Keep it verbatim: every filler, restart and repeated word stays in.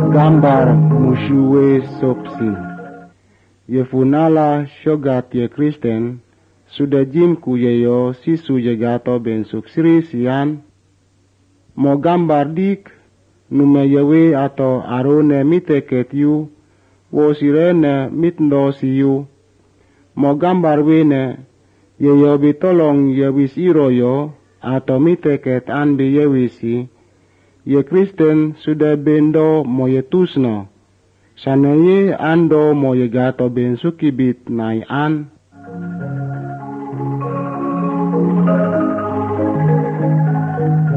Gambar mushiwe sopsi. Yefunala shogat ye Kristen sudah jim kuyeyo sisu jegato ben suksiri sian. Mo gambar dik nume yewe atau arone miteket yu wo sirene mitndo siyu. Mo gambar wene yeyo bitolong yewis iroyo atau miteket an biyewisi. Ye Kristen sudah bendo mo ye tusno. Sanaye ando mo ye gato ben sukibit nai an.